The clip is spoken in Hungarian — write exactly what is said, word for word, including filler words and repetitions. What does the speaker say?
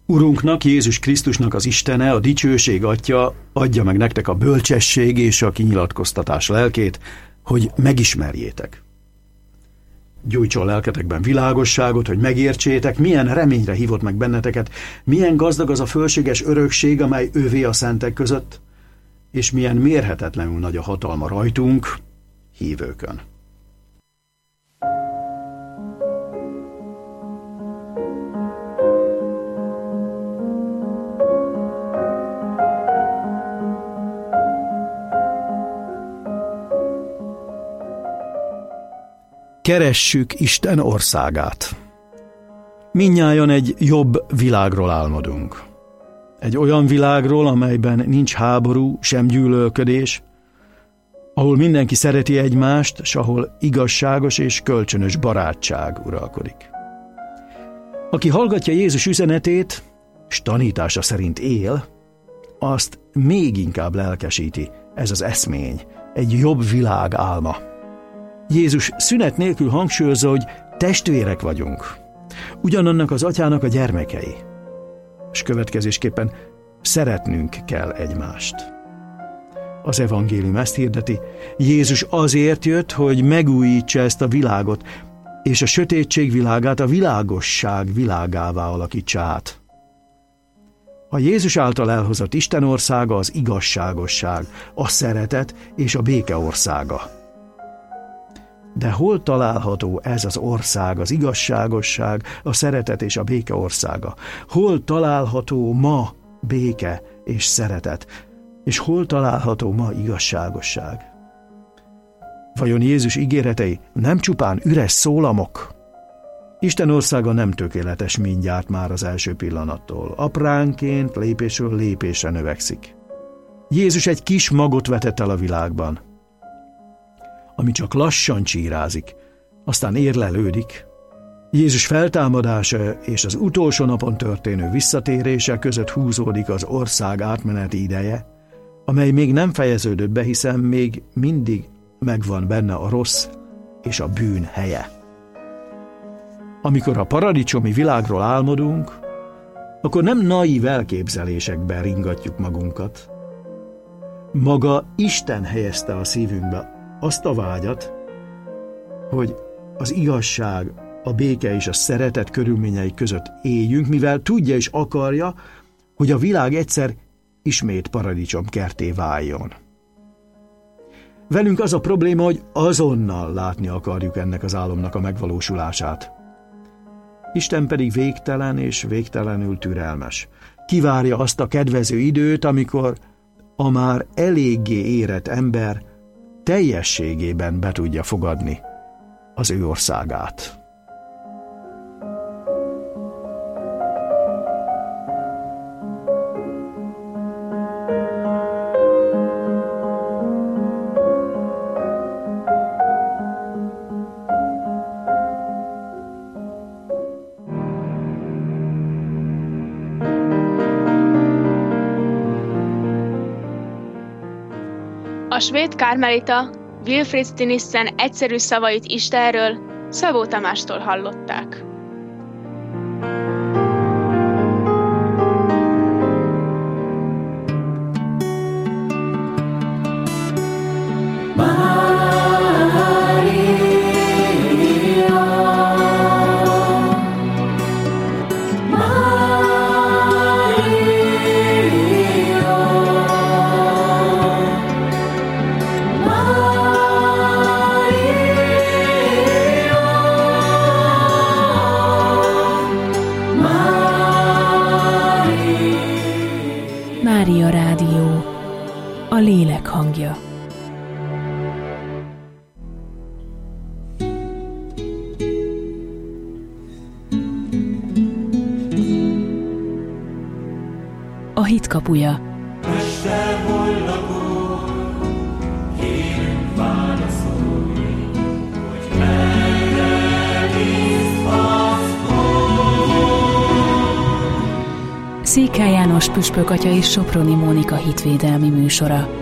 Urunknak, Jézus Krisztusnak az Istene, a dicsőség Atya adja meg nektek a bölcsesség és a kinyilatkoztatás lelkét, hogy megismerjétek. Gyújtson lelketekben világosságot, hogy megértsétek, milyen reményre hívott meg benneteket, milyen gazdag az a fölséges örökség, amely ővé a szentek között, és milyen mérhetetlenül nagy a hatalma rajtunk, hívőkön. Keressük Isten országát. Mindnyájan egy jobb világról álmodunk. Egy olyan világról, amelyben nincs háború, sem gyűlölködés, ahol mindenki szereti egymást, s ahol igazságos és kölcsönös barátság uralkodik. Aki hallgatja Jézus üzenetét, s tanítása szerint él, azt még inkább lelkesíti ez az eszmény, egy jobb világ álma. Jézus szünet nélkül hangsúlyozza, hogy testvérek vagyunk, ugyanannak az Atyának a gyermekei, és következésképpen szeretnünk kell egymást. Az evangélium ezt hirdeti, Jézus azért jött, hogy megújítsa ezt a világot, és a sötétség világát a világosság világává alakítsa át. A Jézus által elhozott Isten országa az igazságosság, a szeretet és a béke országa. De hol található ez az ország, az igazságosság, a szeretet és a béke országa? Hol található ma béke és szeretet? És hol található ma igazságosság? Vajon Jézus ígéretei nem csupán üres szólamok? Isten országa nem tökéletes mindjárt már az első pillanattól. Apránként, lépésről lépésre növekszik. Jézus egy kis magot vetett el a világban, ami csak lassan csírázik, aztán érlelődik. Jézus feltámadása és az utolsó napon történő visszatérése között húzódik az ország átmeneti ideje, amely még nem fejeződött be, hiszen még mindig megvan benne a rossz és a bűn helye. Amikor a paradicsomi világról álmodunk, akkor nem naív elképzelésekben ringatjuk magunkat. Maga Isten helyezte a szívünkbe azt a vágyat, hogy az igazság, a béke és a szeretet körülményei között éljünk, mivel tudja és akarja, hogy a világ egyszer ismét paradicsom kertté váljon. Velünk az a probléma, hogy azonnal látni akarjuk ennek az álomnak a megvalósulását. Isten pedig végtelen és végtelenül türelmes. Kivárja azt a kedvező időt, amikor a már eléggé érett ember teljességében be tudja fogadni az ő országát. A svéd kármelita Wilfrid Stinissen egyszerű szavait Istenről Szabó Tamástól hallották. Mária Rádió, a lélek hangja. A hit kapuja. Székely János püspök atya és Soproni Mónika hitvédelmi műsora.